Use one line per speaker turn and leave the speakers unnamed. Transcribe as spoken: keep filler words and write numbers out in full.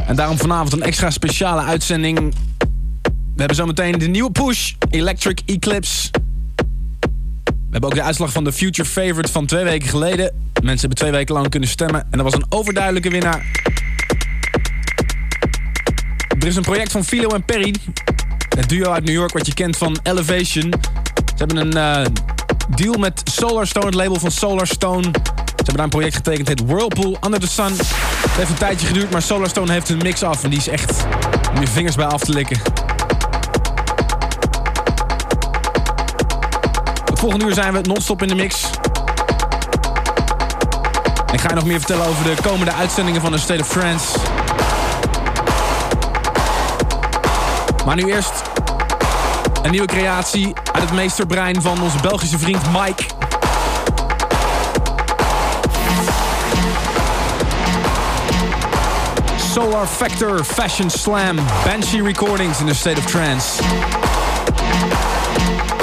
En daarom vanavond een extra speciale uitzending. We hebben zometeen de nieuwe push, Electric Eclipse. We hebben ook de uitslag van de Future Favorite van twee weken geleden. Mensen hebben twee weken lang kunnen stemmen. En er was een overduidelijke winnaar. Er is een project van Philo en Perry. Het duo uit New York wat je kent van Elevation. Ze hebben een uh, deal met Solarstone, het label van Solarstone. Ze hebben daar een project getekend, het heet Whirlpool Under the Sun. Het heeft een tijdje geduurd, maar Solarstone heeft een mix af. En die is echt om je vingers bij af te likken. Het volgende uur zijn we non-stop in de mix. En ik ga je nog meer vertellen over de komende uitzendingen van The State of Trance. Maar nu eerst een nieuwe creatie uit het meesterbrein van onze Belgische vriend Mike. Solar Factor Fashion Slam, Banshee Recordings in The State of Trance.